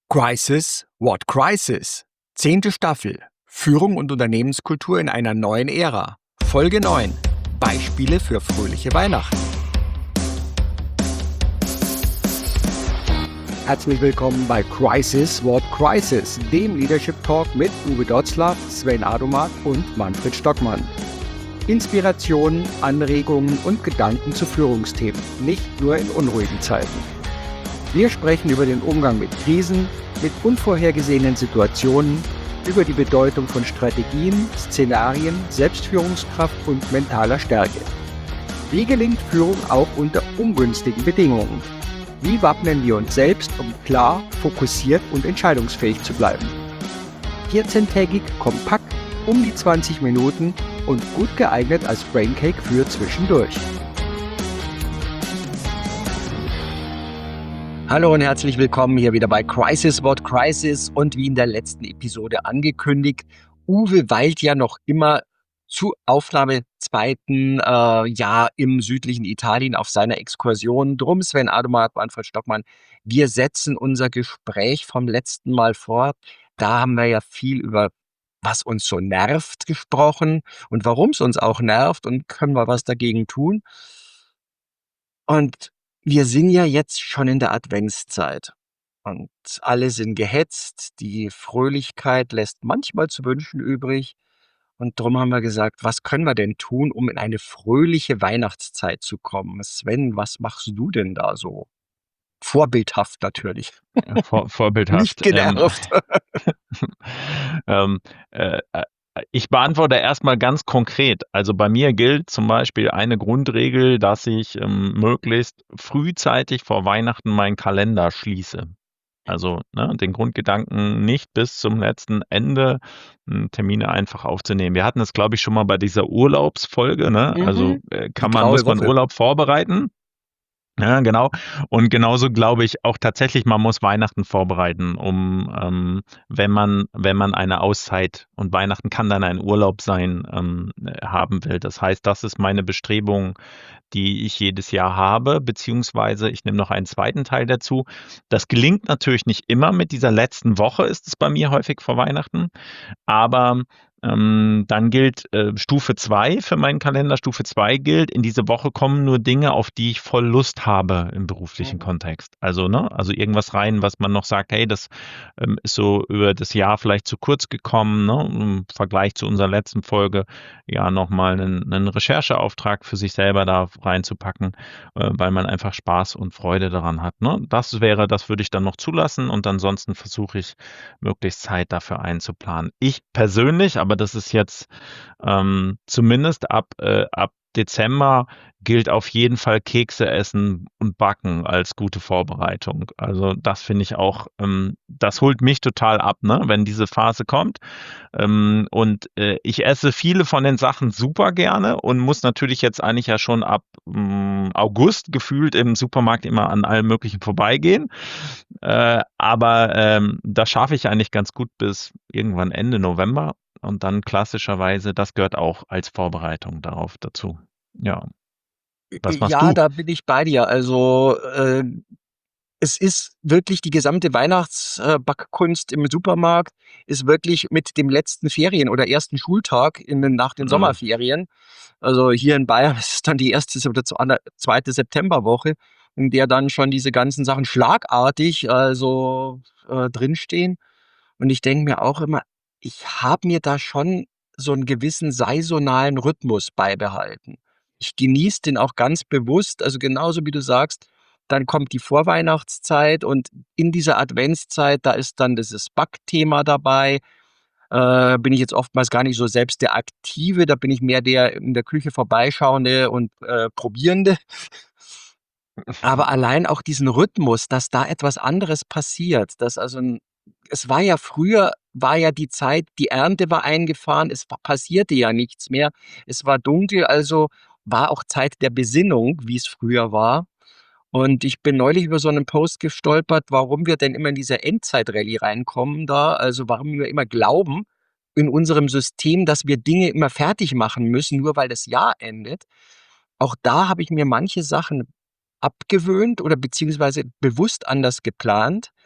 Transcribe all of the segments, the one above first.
Crisis, What Crisis? 10. Staffel. Führung und Unternehmenskultur in einer neuen Ära. Folge 9. Beispiele für fröhliche Weihnachten. Herzlich willkommen bei Crisis, What Crisis, dem Leadership Talk mit Uwe Dotzlaff, Sven Adomark und Manfred Stockmann. Inspirationen, Anregungen und Gedanken zu Führungsthemen, nicht nur in unruhigen Zeiten. Wir sprechen über den Umgang mit Krisen, mit unvorhergesehenen Situationen, über die Bedeutung von Strategien, Szenarien, Selbstführungskraft und mentaler Stärke. Wie gelingt Führung auch unter ungünstigen Bedingungen? Wie wappnen wir uns selbst, um klar, fokussiert und entscheidungsfähig zu bleiben? 14-tägig, kompakt, um die 20 Minuten und gut geeignet als Braincake für zwischendurch. Hallo und herzlich willkommen hier wieder bei Crisis, What Crisis, und wie in der letzten Episode angekündigt, Uwe weilt ja noch immer zu Aufnahme zweiten Jahr im südlichen Italien auf seiner Exkursion. Drum, Sven Adomark, Manfred Stockmann, wir setzen unser Gespräch vom letzten Mal fort. Da haben wir ja viel über was uns so nervt gesprochen und warum es uns auch nervt und können wir was dagegen tun. Und wir sind ja jetzt schon in der Adventszeit und alle sind gehetzt. Die Fröhlichkeit lässt manchmal zu wünschen übrig. Und darum haben wir gesagt, was können wir denn tun, um in eine fröhliche Weihnachtszeit zu kommen? Sven, was machst du denn da so? Vorbildhaft natürlich, nicht Vorbildhaft. genervt. Ähm, Ich beantworte erstmal ganz konkret. Also bei mir gilt zum Beispiel eine Grundregel, dass ich möglichst frühzeitig vor Weihnachten meinen Kalender schließe. Also den Grundgedanken nicht bis zum letzten Ende Termine einfach aufzunehmen. Wir hatten es, glaube ich, schon mal bei dieser Urlaubsfolge. Also Die muss graue man Woche. Urlaub vorbereiten? Ja, genau. Und genauso glaube ich auch tatsächlich, man muss Weihnachten vorbereiten, wenn man eine Auszeit, und Weihnachten kann dann ein Urlaub sein, haben will. Das heißt, das ist meine Bestrebung, die ich jedes Jahr habe, beziehungsweise ich nehme noch einen zweiten Teil dazu. Das gelingt natürlich nicht immer. Mit dieser letzten Woche ist es bei mir häufig vor Weihnachten, aber dann gilt Stufe 2 für meinen Kalender. Stufe 2 gilt, in diese Woche kommen nur Dinge, auf die ich voll Lust habe im beruflichen Kontext. Also irgendwas rein, was man noch sagt, hey, das ist so über das Jahr vielleicht zu kurz gekommen, im Vergleich zu unserer letzten Folge, ja, nochmal einen Rechercheauftrag für sich selber da reinzupacken, weil man einfach Spaß und Freude daran hat. Das würde ich dann noch zulassen, und ansonsten versuche ich, möglichst Zeit dafür einzuplanen. Ich persönlich, aber das ist jetzt zumindest ab Dezember, gilt auf jeden Fall Kekse essen und backen als gute Vorbereitung. Also das finde ich auch, das holt mich total ab, wenn diese Phase kommt. Und ich esse viele von den Sachen super gerne und muss natürlich jetzt eigentlich ja schon ab August gefühlt im Supermarkt immer an allem Möglichen vorbeigehen. Aber das schaffe ich eigentlich ganz gut bis irgendwann Ende November. Und dann klassischerweise, das gehört auch als Vorbereitung darauf dazu. Ja. Was machst Ja, du? da bin ich bei dir. Also es ist wirklich die gesamte Weihnachtsbackkunst im Supermarkt ist wirklich mit dem letzten Ferien- oder ersten Schultag nach den Mhm. Sommerferien. Also hier in Bayern ist es dann die erste oder zweite Septemberwoche, in der dann schon diese ganzen Sachen schlagartig drinstehen. Und ich denke mir auch immer, ich habe mir da schon so einen gewissen saisonalen Rhythmus beibehalten. Ich genieße den auch ganz bewusst, also genauso wie du sagst, dann kommt die Vorweihnachtszeit und in dieser Adventszeit, da ist dann dieses Backthema dabei. Bin ich jetzt oftmals gar nicht so selbst der Aktive, da bin ich mehr der in der Küche Vorbeischauende und Probierende. Aber allein auch diesen Rhythmus, dass da etwas anderes passiert, dass also 'n es war ja früher war ja die Zeit, die Ernte war eingefahren, es passierte ja nichts mehr. Es war dunkel, also war auch Zeit der Besinnung, wie es früher war. Und ich bin neulich über so einen Post gestolpert, warum wir denn immer in diese Endzeitrallye reinkommen da, also warum wir immer glauben in unserem System, dass wir Dinge immer fertig machen müssen, nur weil das Jahr endet. Auch da habe ich mir manche Sachen abgewöhnt oder beziehungsweise bewusst anders geplant,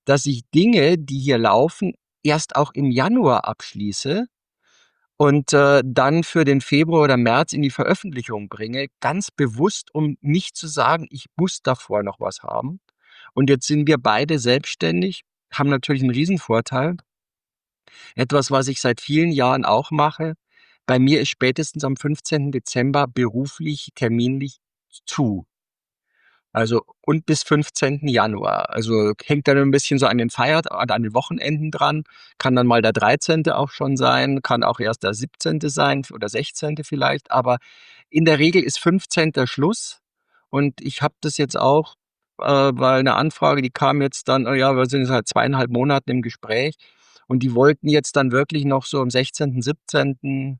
dass ich Dinge, die hier laufen, erst auch im Januar abschließe und, dann für den Februar oder März in die Veröffentlichung bringe, ganz bewusst, um nicht zu sagen: „Ich muss davor noch was haben." Und jetzt sind wir beide selbstständig, haben natürlich 'n Riesenvorteil. Etwas, was ich seit vielen Jahren auch mache. Bei mir ist spätestens am 15. Dezember beruflich, terminlich zu. Also und bis 15. Januar. Also, hängt dann 'n bisschen so an den an den Wochenenden dran. Kann dann mal der 13. auch schon sein, kann auch erst der 17. sein oder 16. vielleicht, aber in der Regel ist 15. Schluss. Und ich habe das jetzt auch, weil 'ne Anfrage, die kam jetzt dann, ja, wir sind jetzt seit 2,5 Monaten im Gespräch und die wollten jetzt dann wirklich noch so am 16., 17.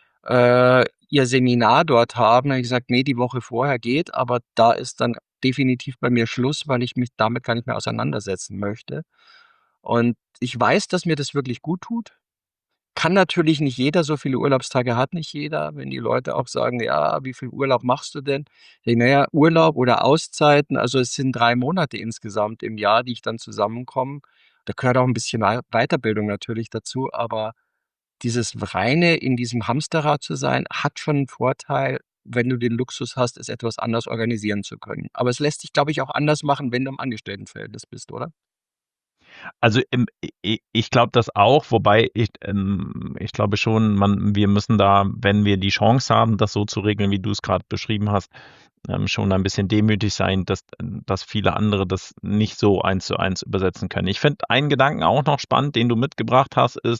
Ihr Seminar dort haben. Da habe ich gesagt: „Ne, die Woche vorher geht", aber da ist dann definitiv bei mir Schluss, weil ich mich damit gar nicht mehr auseinandersetzen möchte. Und ich weiß, dass mir das wirklich gut tut. Kann natürlich nicht jeder, so viele Urlaubstage hat nicht jeder. Wenn die Leute auch sagen: „Ja, wie viel Urlaub machst du denn?" Ich denke: „Na ja, Urlaub oder Auszeiten, also es sind 3 Monate insgesamt im Jahr, die ich dann zusammenkommen. Da gehört auch 'n bisschen Weiterbildung natürlich dazu, aber dieses reine in diesem Hamsterrad zu sein, hat schon 'n Vorteil, wenn du den Luxus hast, es etwas anders organisieren zu können. Aber es lässt sich, glaube ich, auch anders machen, wenn du im Angestelltenverhältnis bist, oder? Also, ich glaube das auch, wobei ich glaube schon, wir müssen da, wenn wir die Chance haben, das so zu regeln, wie du es gerade beschrieben hast, schon ein bisschen demütig sein, dass viele andere das nicht so eins zu eins übersetzen können. Ich finde einen Gedanken auch noch spannend, den du mitgebracht hast, ist,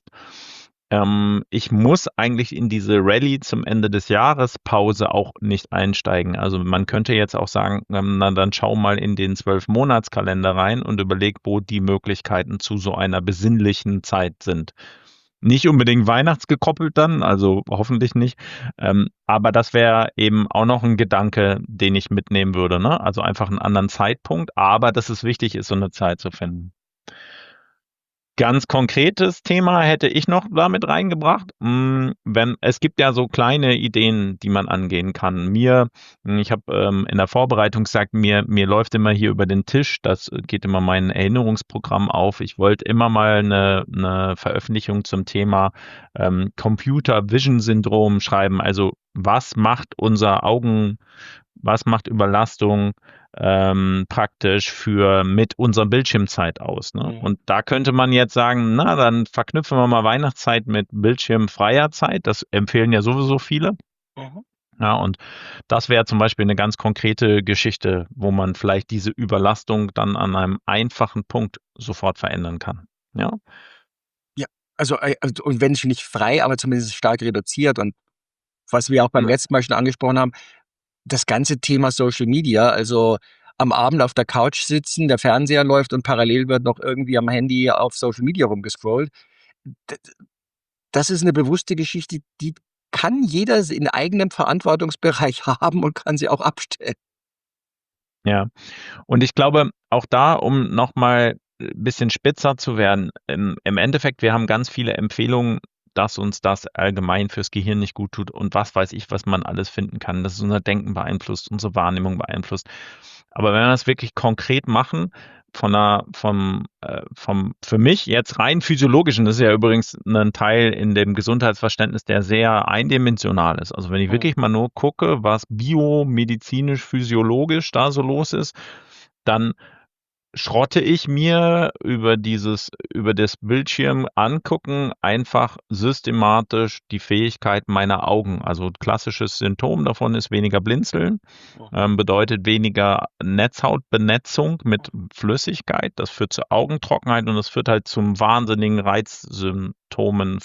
ich muss eigentlich in diese Rallye zum Ende des Jahres Pause auch nicht einsteigen. Also man könnte jetzt auch sagen, na dann schau mal in den 12-Monatskalender rein und überleg, wo die Möglichkeiten zu so einer besinnlichen Zeit sind. Nicht unbedingt weihnachtsgekoppelt dann, also hoffentlich nicht. Aber das wäre eben auch noch ein Gedanke, den ich mitnehmen würde, ne? Also einfach einen anderen Zeitpunkt, aber dass es wichtig ist, so eine Zeit zu finden. Ganz konkretes Thema hätte ich noch da mit reingebracht. Wenn es gibt ja so kleine Ideen, die man angehen kann. Ich habe, in der Vorbereitung gesagt, mir läuft immer hier über den Tisch, das geht immer mein Erinnerungsprogramm auf. Ich wollte immer mal eine Veröffentlichung zum Thema, Computer Vision Syndrom schreiben. Also, was macht Überlastung praktisch für mit unserer Bildschirmzeit aus, ne? Mhm, Und da könnte man jetzt sagen, na, dann verknüpfen wir mal Weihnachtszeit mit bildschirmfreier Zeit. Das empfehlen ja sowieso viele. mhm. Ja, und das wäre zum Beispiel eine ganz konkrete Geschichte, wo man vielleicht diese Überlastung dann an einem einfachen Punkt sofort verändern kann. Ja, Ja, also und wenn schon nicht frei, aber zumindest stark reduziert und was wir auch beim letzten Mal schon angesprochen haben, das ganze Thema Social Media, also am Abend auf der Couch sitzen, der Fernseher läuft und parallel wird noch irgendwie am Handy auf Social Media rumgescrollt. D Das ist 'ne bewusste Geschichte, die kann jeder in eigenem Verantwortungsbereich haben und kann sie auch abstellen. ja. Und ich glaube, auch da, um noch mal ein bisschen spitzer zu werden, im Endeffekt, wir haben ganz viele Empfehlungen, dass uns das allgemein fürs Gehirn nicht gut tut und was weiß ich, was man alles finden kann, dass es unser Denken beeinflusst, unsere Wahrnehmung beeinflusst. Aber wenn wir das wirklich konkret machen, vom für mich jetzt rein physiologischen, das ist ja übrigens ein Teil in dem Gesundheitsverständnis, der sehr eindimensional ist. Also, wenn ich Mhm, wirklich mal nur gucke, was biomedizinisch, physiologisch da so los ist, dann schrotte ich mir über das Bildschirm angucken einfach systematisch die Fähigkeit meiner Augen. Also, klassisches Symptom davon ist weniger Blinzeln, mhm, bedeutet weniger Netzhautbenetzung mit mhm, Flüssigkeit. Das führt zur Augentrockenheit und das führt halt zum wahnsinnigen Reizsymptomen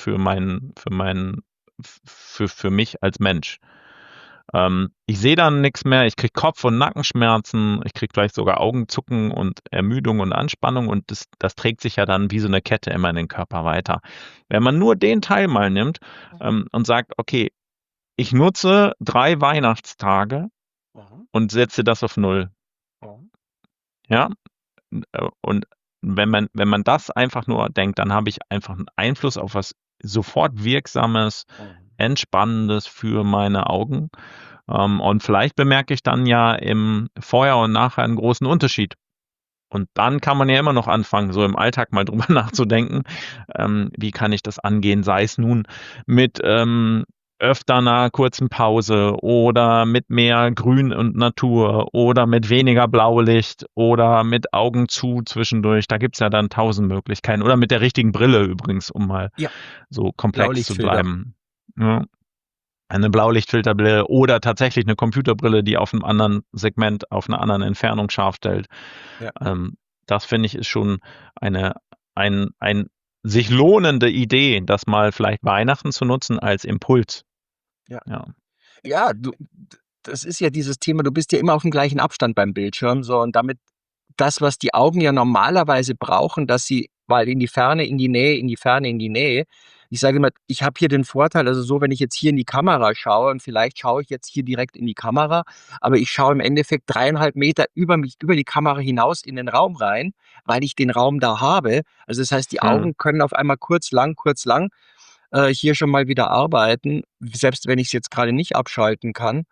für mich als Mensch. Ich sehe dann nichts mehr, ich kriege Kopf- und Nackenschmerzen, ich kriege vielleicht sogar Augenzucken und Ermüdung und Anspannung und das trägt sich ja dann wie so eine Kette immer in den Körper weiter. Wenn man nur den Teil mal nimmt, mhm, und sagt: „Okay, ich nutze 3 Weihnachtstage mhm, und setze das auf null." mhm, Ja? Und wenn man das einfach nur denkt, dann habe ich einfach einen Einfluss auf was sofort Wirksames, mhm. Entspannendes für meine Augen. Und vielleicht bemerke ich dann ja im Vorher und Nachher einen großen Unterschied. Und dann kann man ja immer noch anfangen, so im Alltag mal drüber nachzudenken, wie kann ich das angehen, sei es nun mit öfter einer kurzen Pause oder mit mehr Grün und Natur oder mit weniger Blaulicht oder mit Augen zu zwischendurch. Da gibt's ja dann tausend Möglichkeiten. Oder mit der richtigen Brille übrigens, um mal Ja, so komplex zu Blaulichtfilter. bleiben. Ja, eine Blaulichtfilterbrille oder tatsächlich eine Computerbrille, die auf einem anderen Segment, auf einer anderen Entfernung scharf stellt. Ja, Ähm, Das finde ich ist schon eine, ein sich lohnende Idee, das mal vielleicht Weihnachten zu nutzen als Impuls. ja. Ja. Ja, das ist ja dieses Thema, du bist ja immer auf dem gleichen Abstand beim Bildschirm, so und damit das, was die Augen ja normalerweise brauchen, dass sie weil in die Ferne, in die Nähe, in die Ferne, in die Nähe. Ich sage immer, ich habe hier den Vorteil, also so, wenn ich jetzt hier in die Kamera schaue und vielleicht schaue ich jetzt hier direkt in die Kamera, aber ich schaue im Endeffekt 3,5 Meter über mich über die Kamera hinaus in den Raum rein, weil ich den Raum da habe. Also, das heißt, die Hm. Augen können auf einmal kurz, lang, hier schon mal wieder arbeiten, selbst wenn ich's jetzt grade nicht abschalten kann.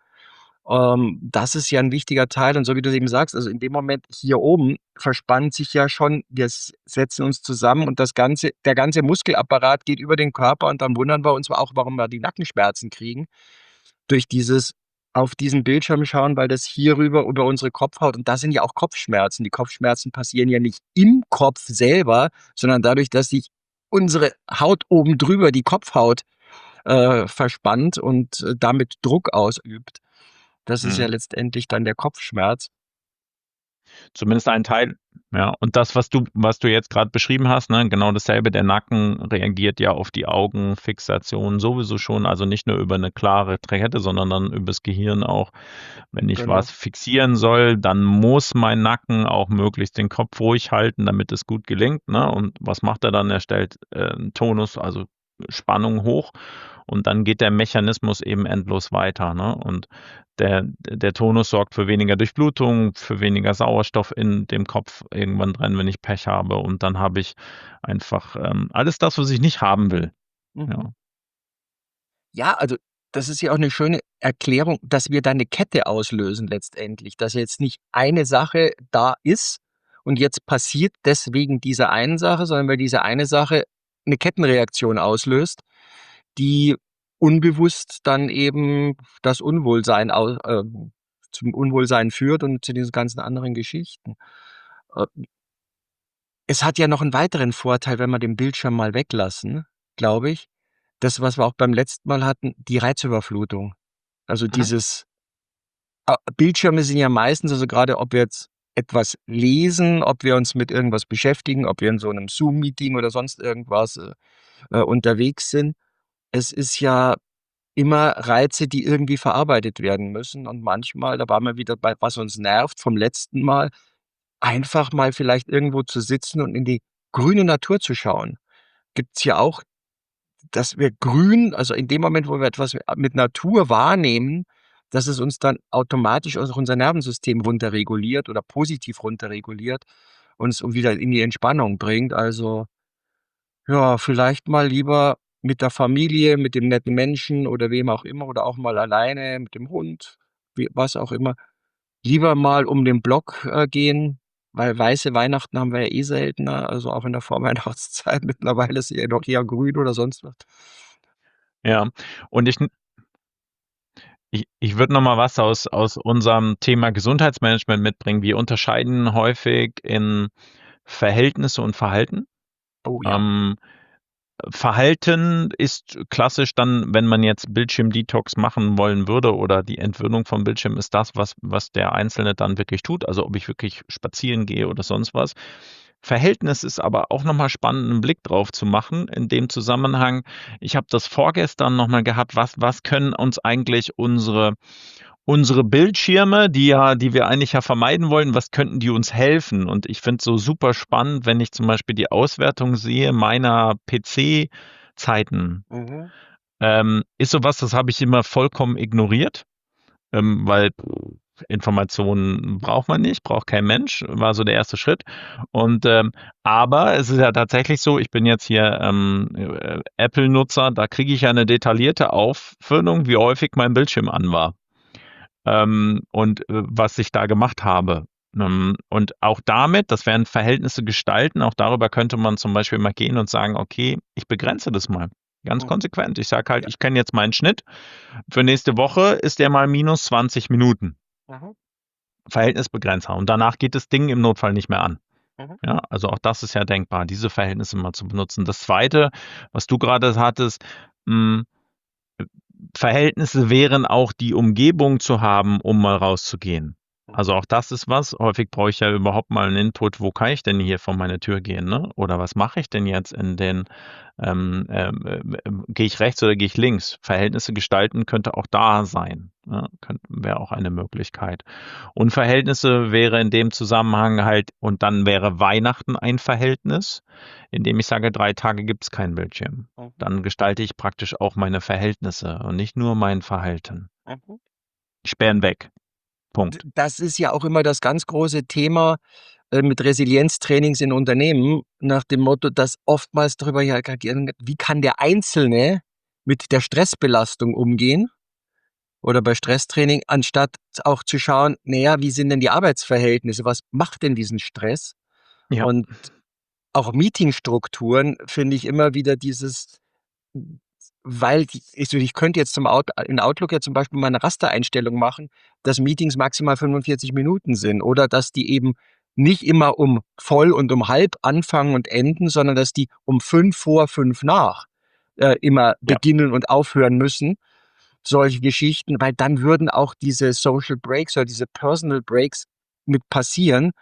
Das ist ja 'n wichtiger Teil und so wie du's eben sagst, also in dem Moment hier oben verspannt sich ja schon wir setzen uns zusammen und der ganze Muskelapparat geht über den Körper und dann wundern wir uns auch, warum wir die Nackenschmerzen kriegen durch dieses auf diesen Bildschirm schauen, weil das hier rüber über unsere Kopfhaut und da sind ja auch Kopfschmerzen. Die Kopfschmerzen passieren ja nicht im Kopf selber, sondern dadurch, dass sich unsere Haut oben drüber, die Kopfhaut, verspannt und, damit Druck ausübt. Das ist ja Hm. letztendlich dann der Kopfschmerz. Zumindest ein Teil. Ja, und das, was du jetzt gerade beschrieben hast, ne, genau dasselbe, der Nacken reagiert ja auf die Augenfixation sowieso schon, also nicht nur über eine klare Trachete, sondern dann übers Gehirn auch. Wenn ich Genau. was fixieren soll, dann muss mein Nacken auch möglichst den Kopf ruhig halten, damit es gut gelingt, ne? Und was macht er dann? Er stellt, Tonus, also Spannung hoch und dann geht der Mechanismus eben endlos weiter, ne? Und der Tonus sorgt für weniger Durchblutung, für weniger Sauerstoff in dem Kopf irgendwann drin, wenn ich Pech habe. Und dann habe ich einfach alles das, was ich nicht haben will. Mhm. Ja. Ja, also, das ist ja auch 'ne schöne Erklärung, dass wir da 'ne Kette auslösen letztendlich, dass jetzt nicht eine Sache da ist und jetzt passiert deswegen dieser einen Sache, sondern weil diese eine Sache 'ne Kettenreaktion auslöst, die unbewusst dann eben das Unwohlsein zum Unwohlsein führt und zu diesen ganzen anderen Geschichten. Äh, Es hat ja noch 'n weiteren Vorteil, wenn wir den Bildschirm mal weglassen, glaube ich. Das, was wir auch beim letzten Mal hatten, die Reizüberflutung. Also, Mhm. dieses Bildschirme sind ja meistens also, grade ob wir jetzt etwas lesen, ob wir uns mit irgendwas beschäftigen, ob wir in so 'nem Zoom-Meeting oder sonst irgendwas, unterwegs sind. Es ist ja immer Reize, die irgendwie verarbeitet werden müssen und manchmal, da waren wir wieder bei was uns nervt vom letzten Mal, einfach mal vielleicht irgendwo zu sitzen und in die grüne Natur zu schauen. Gibt's ja auch, dass wir grün also, in dem Moment, wo wir etwas mit Natur wahrnehmen, dass es uns dann automatisch auch unser Nervensystem runterreguliert oder positiv runterreguliert, uns wieder in die Entspannung bringt. Also, ja, vielleicht mal lieber mit der Familie, mit dem netten Menschen oder wem auch immer oder auch mal alleine mit dem Hund, wie was auch immer. Lieber mal um den Block, gehen, weil weiße Weihnachten haben wir ja eh seltener, also auch in der Vorweihnachtszeit. Mittlerweile ist ja doch eher grün oder sonst was. Ja. Und ich würde noch mal was aus unserem Thema Gesundheitsmanagement mitbringen. Wir unterscheiden häufig in Verhältnisse und Verhalten. Oh ja. Ähm, Verhalten ist klassisch dann, wenn man jetzt Bildschirm-Detox machen wollen würde oder die Entwöhnung vom Bildschirm ist das, was der Einzelne dann wirklich tut, also ob ich wirklich spazieren gehe oder sonst was. Verhältnis ist aber auch nochmal spannend, einen Blick drauf zu machen in dem Zusammenhang. Ich habe das vorgestern nochmal gehabt, was können uns eigentlich unsere Bildschirme, die wir eigentlich ja vermeiden wollen, was könnten die uns helfen? Und ich finde es so super spannend, wenn ich zum Beispiel die Auswertung sehe meiner PC-Zeiten. Mhm. Ist sowas, das habe ich immer vollkommen ignoriert, weil Informationen braucht man nicht, braucht kein Mensch, war so der erste Schritt. Und aber es ist ja tatsächlich so, ich bin jetzt hier Apple-Nutzer, da kriege ich ja eine detaillierte Auffüllung, wie häufig mein Bildschirm an war und was ich da gemacht habe. Und auch damit, das wären Verhältnisse gestalten, auch darüber könnte man zum Beispiel mal gehen und sagen, okay, ich begrenze das mal. Ganz Mhm. konsequent. Ich sage halt, Ja. ich kenne jetzt meinen Schnitt. Für nächste Woche ist der mal minus 20 Minuten. Mhm. Verhältnisbegrenzer. Und danach geht das Ding im Notfall nicht mehr an. Mhm. Ja, also auch das ist ja denkbar, diese Verhältnisse mal zu benutzen. Das Zweite, was du gerade hattest, mh, Verhältnisse wären auch die Umgebung zu haben, um mal rauszugehen. Mhm. Also auch das ist was. Häufig brauche ich ja überhaupt mal einen Input, wo kann ich denn hier vor meine Tür gehen, ne? Oder was mache ich denn jetzt in den, gehe ich rechts oder gehe ich links? Verhältnisse gestalten könnte auch da sein. Ne? Wäre auch eine Möglichkeit. Und Verhältnisse wäre in dem Zusammenhang halt, und dann wäre Weihnachten ein Verhältnis, indem ich sage, 3 Tage gibt es keinen Bildschirm. Mhm. Dann gestalte ich praktisch auch meine Verhältnisse und nicht nur mein Verhalten. Mhm. Sperren weg. Punkt. Das ist ja auch immer das ganz große Thema, mit Resilienztrainings in Unternehmen, nach dem Motto, dass oftmals darüber ja gegangen wird, wie kann der Einzelne mit der Stressbelastung umgehen oder bei Stresstraining, anstatt auch zu schauen, na ja, wie sind denn die Arbeitsverhältnisse? Was macht denn diesen Stress? Ja. Und auch Meetingstrukturen finde ich immer wieder dieses, weil ich könnte jetzt in Outlook ja zum Beispiel mal 'ne Rastereinstellung machen, dass Meetings maximal 45 Minuten sind oder dass die eben nicht immer um voll und um halb anfangen und enden, sondern dass die um 5 vor, 5 nach, immer Ja. beginnen und aufhören müssen. Solche Geschichten, weil dann würden auch diese Social Breaks oder diese Personal Breaks mit passieren.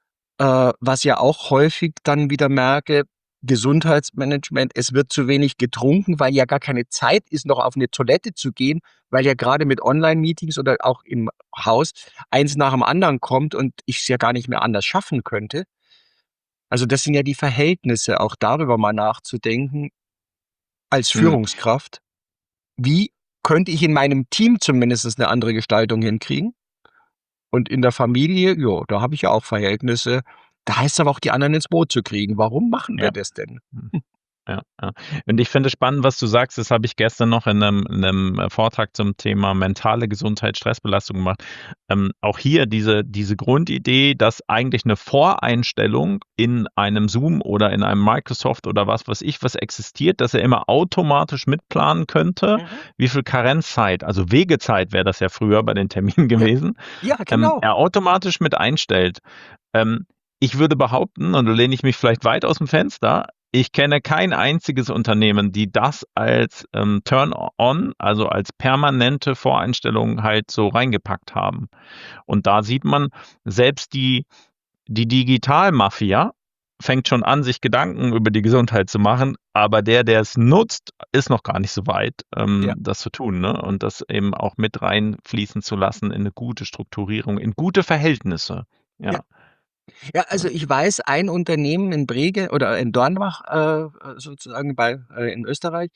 Was ja auch häufig dann wieder merke, Gesundheitsmanagement, es wird zu wenig getrunken, weil ja gar keine Zeit ist, noch auf 'ne Toilette zu gehen, weil ja grade mit Online-Meetings oder auch im Haus eins nach dem anderen kommt und ich's ja gar nicht mehr anders schaffen könnte. Also, das sind ja die Verhältnisse, auch darüber mal nachzudenken als Mhm. Führungskraft. Wie könnte ich in meinem Team zumindest 'ne andere Gestaltung hinkriegen? Und in der Familie, ja, da habe ich ja auch Verhältnisse. Da heißt's aber auch, die anderen ins Boot zu kriegen. Warum machen wir Ja. das denn? Mhm. Ja, ja. Und ich finde es spannend, was du sagst. Das habe ich gestern noch in 'nem Vortrag zum Thema mentale Gesundheit, Stressbelastung gemacht. Auch hier diese Grundidee, dass eigentlich eine Voreinstellung in einem Zoom oder in einem Microsoft oder was weiß ich, was existiert, dass er immer automatisch mitplanen könnte, Mhm. wie viel Karenzzeit, also Wegezeit wäre das ja früher bei den Terminen Ja, gewesen, ja, genau. er automatisch mit einstellt. Ähm, Ich würde behaupten, und da lehne ich mich vielleicht weit aus dem Fenster, ich kenne kein einziges Unternehmen, die das als Turn-on, also als permanente Voreinstellung halt so reingepackt haben. Und da sieht man, selbst die Digitalmafia fängt schon an, sich Gedanken über die Gesundheit zu machen, aber der es nutzt, ist noch gar nicht so weit, Ja, das zu tun, ne? Und das eben auch mit reinfließen zu lassen in eine gute Strukturierung, in gute Verhältnisse. ja. Ja. Ja, also ich weiß, ein Unternehmen in Brege oder in Dornbach, sozusagen in Österreich,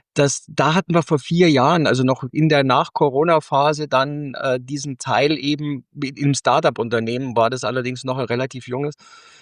da hatten wir vor 4 Jahren, also noch in der Nach-Corona-Phase dann, diesen Teil eben im Start-up-Unternehmen war das allerdings noch 'n relativ junges,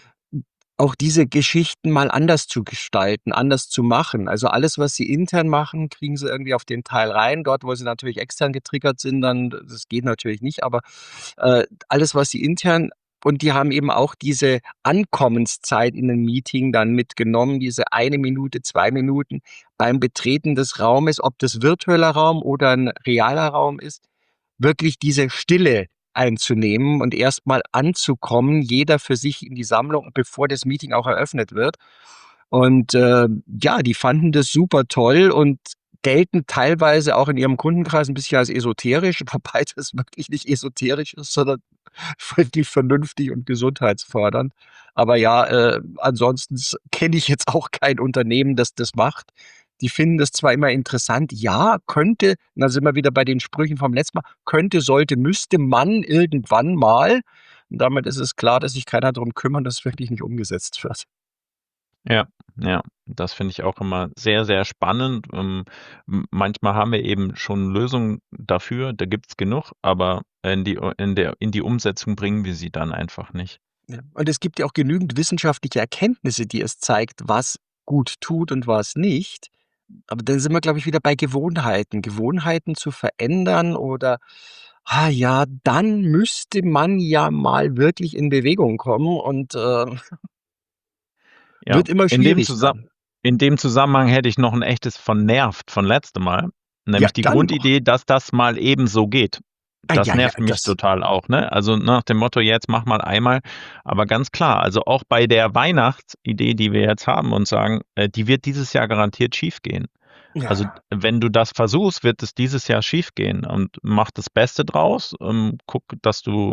auch diese Geschichten mal anders zu gestalten, anders zu machen. Also alles, was sie intern machen, kriegen sie irgendwie auf den Teil rein. Dort, wo sie natürlich extern getriggert sind, dann das geht natürlich nicht, aber, alles, was sie intern und die haben eben auch diese Ankommenszeit in 'nem Meeting dann mitgenommen, diese 1 Minute, 2 Minuten beim Betreten des Raumes, ob das virtueller Raum oder 'n realer Raum ist, wirklich diese Stille einzunehmen und erst mal anzukommen, jeder für sich in die Sammlung, bevor das Meeting auch eröffnet wird. Und, ja, die fanden das super toll und gelten teilweise auch in ihrem Kundenkreis 'n bisschen als esoterisch, wobei das wirklich nicht esoterisch ist, sondern wirklich vernünftig und gesundheitsfördernd. Aber ja, ansonsten kenne ich jetzt auch kein Unternehmen, das das macht. Die finden das zwar immer interessant, ja, könnte, da sind wir wieder bei den Sprüchen vom letzten Mal, könnte, sollte, müsste man irgendwann mal. Und damit ist es klar, dass sich keiner drum kümmert, dass es wirklich nicht umgesetzt wird. Ja, ja, das finde ich auch immer sehr, sehr spannend. Manchmal haben wir eben schon Lösungen dafür, da gibt's genug, aber in die Umsetzung bringen wir sie dann einfach nicht. Ja. Und es gibt ja auch genügend wissenschaftliche Erkenntnisse, die es zeigt, was gut tut und was nicht. Aber dann sind wir, glaube ich, wieder bei Gewohnheiten. Gewohnheiten zu verändern oder Ja, dann müsste man ja mal wirklich in Bewegung kommen und, Ja, wird immer schwierig dann. in dem Zusammenhang hätte ich noch ein echtes von nervt von letztem Mal, Ja, nämlich die dann doch. Grundidee, dass das mal eben so geht. Das Ja, ja, nervt mich das total auch, ne? Also nach dem Motto: „Jetzt mach mal einmal“, aber ganz klar, also auch bei der Weihnachtsidee, die wir jetzt haben und sagen, die wird dieses Jahr garantiert schiefgehen. Also, ja, wenn du das versuchst, wird es dieses Jahr schiefgehen und mach das Beste draus. Guck, dass du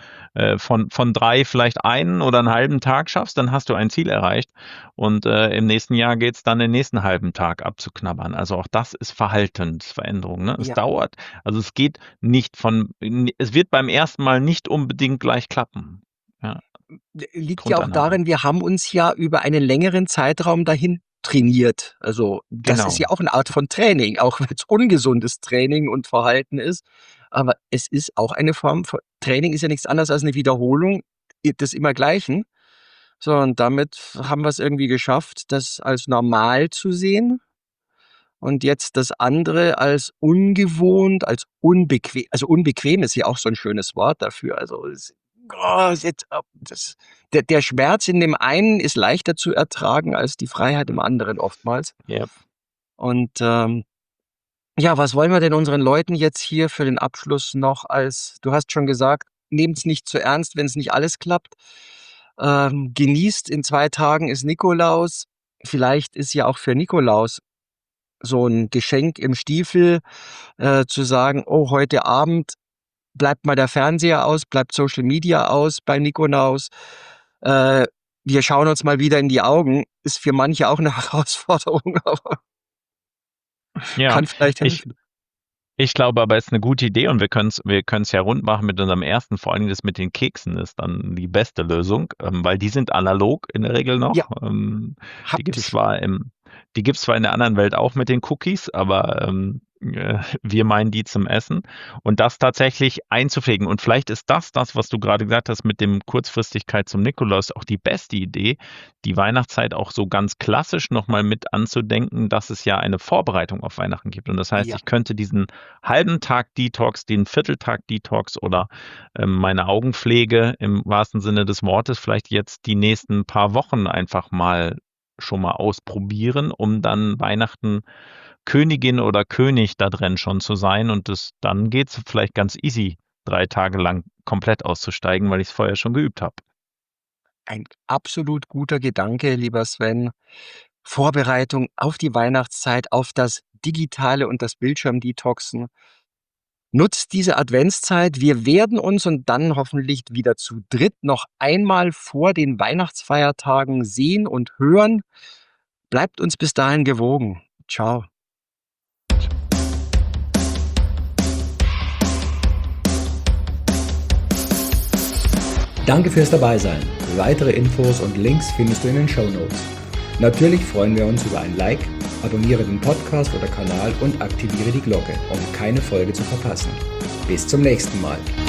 von 3 vielleicht einen oder einen halben Tag schaffst, dann hast du ein Ziel erreicht. Und im nächsten Jahr geht's dann den nächsten halben Tag abzuknabbern. Also auch das ist Verhaltensveränderung. Ne? Es ja. dauert, also es geht nicht es wird beim ersten Mal nicht unbedingt gleich klappen. Ja, Liegt ja auch Grundannahme. darin, wir haben uns ja über einen längeren Zeitraum dahin trainiert. Also, das ist Genau. ja auch 'ne Art von Training, auch wenn's ungesundes Training und Verhalten ist. Aber es ist auch eine Form von Training, ist ja nichts anderes als 'ne Wiederholung des Immergleichen. So, und damit haben wir's irgendwie geschafft, das als normal zu sehen und jetzt das andere als ungewohnt, als unbequem ist ja auch so 'n schönes Wort dafür. Also, ist jetzt das der Schmerz in dem einen ist leichter zu ertragen als die Freiheit im anderen oftmals. Ja. Und, ja, was wollen wir denn unseren Leuten jetzt hier für den Abschluss noch als du hast schon gesagt, nehmt's nicht zu ernst, wenn's nicht alles klappt. Genießt, in 2 Tagen ist Nikolaus. Vielleicht ist ja auch für Nikolaus so 'n Geschenk im Stiefel, zu sagen: „Oh, heute Abend bleibt mal der Fernseher aus, bleibt Social Media aus bei Nikolaus. Äh, wir schauen uns mal wieder in die Augen.“ Ist für manche auch 'ne Herausforderung, aber Ja, kann vielleicht ich helfen. Ich glaube aber, es ist 'ne gute Idee und wir können's ja rund machen mit unserem ersten. Vor allen Dingen das mit den Keksen ist dann die beste Lösung, weil die sind analog in der Regel Ja, noch. Die gibt's haptisch. zwar im die gibt's zwar in der anderen Welt auch mit den Cookies, aber, wir meinen die zum Essen und das tatsächlich einzupflegen. Und vielleicht ist das, was du grade gesagt hast mit dem Kurzfristigkeit zum Nikolaus auch die beste Idee, die Weihnachtszeit auch so ganz klassisch noch mal mit anzudenken, dass es ja eine Vorbereitung auf Weihnachten gibt. Und das heißt, Ja, ich könnte diesen halben Tag Detox, den Vierteltag Detox oder meine Augenpflege im wahrsten Sinne des Wortes vielleicht jetzt die nächsten paar Wochen einfach mal schon mal ausprobieren, um dann Weihnachten Königin oder König da drin schon zu sein und dann geht's vielleicht ganz easy, 3 Tage lang komplett auszusteigen, weil ich es vorher schon geübt habe. ein absolut guter Gedanke, lieber Sven. Vorbereitung auf die Weihnachtszeit, auf das Digitale und das Bildschirmdetoxen. Nutzt diese Adventszeit. Wir werden uns und dann hoffentlich wieder zu dritt noch einmal vor den Weihnachtsfeiertagen sehen und hören. Bleibt uns bis dahin gewogen. Tschau. Danke fürs Dabeisein. Weitere Infos und Links findest du in den Shownotes. Natürlich freuen wir uns über ein Like, abonniere den Podcast oder Kanal und aktiviere die Glocke, um keine Folge zu verpassen. Bis zum nächsten Mal.